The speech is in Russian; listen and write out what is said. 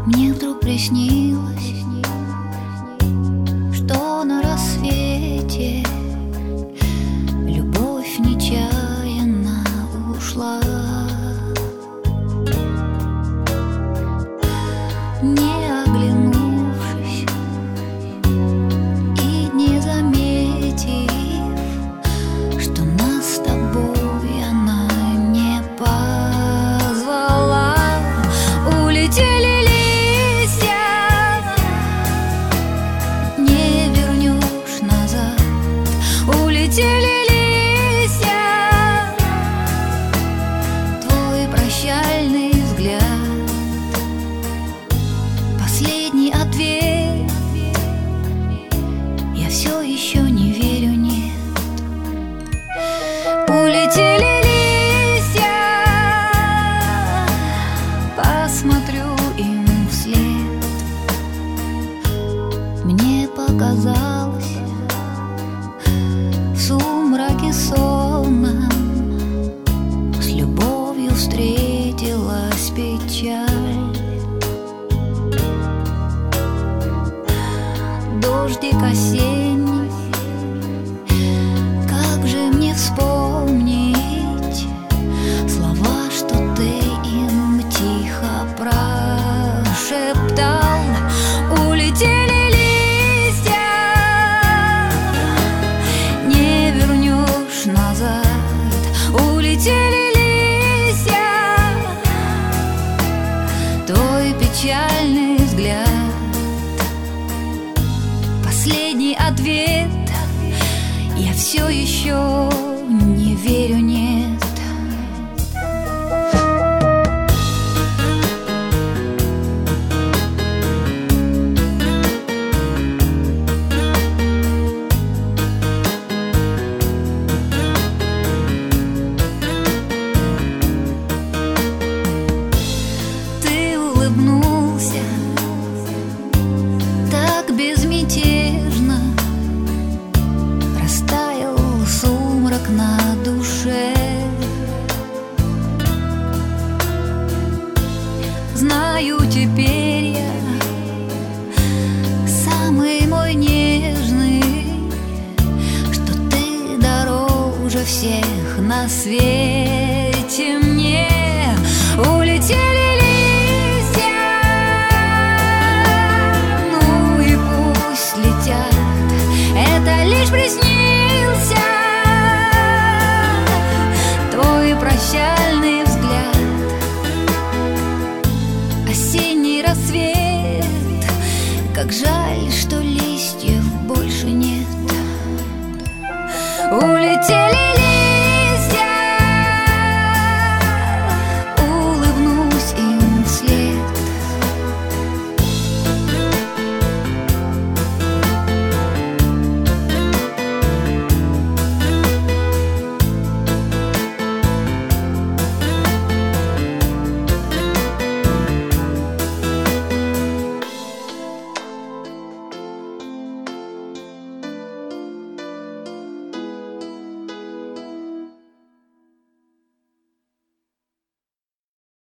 Мне вдруг приснилось, что на рассвете любовь нечаянно ушла. Не оглянувшись и не заметив, что нас с тобой она не позвала. Улетели листья, не вернешь назад. Улетели листья, твой прощальный взгляд, последний ответ. Я все еще не верю, нет. Улетели листья, посмотрю им вслед. Мне показалось, в сумраке сонном с любовью встретилась печаль. Дождик осенний, как же мне вспомнить слова, что ты им тихо прошептал. Улетели листья, не вернешь назад. Улетели листья, твой печальный взгляд, последний ответ. Я все еще не верю, нет. Ты улыбнулся так безмятежно, растаял сумрак на душе. Знаю теперь я, самый мой нежный, что ты дороже всех на свете мне. Улетели листья, ну и пусть летят, это лишь приснился твой прощальный взгляд. Осенний рассвет, как жаль, что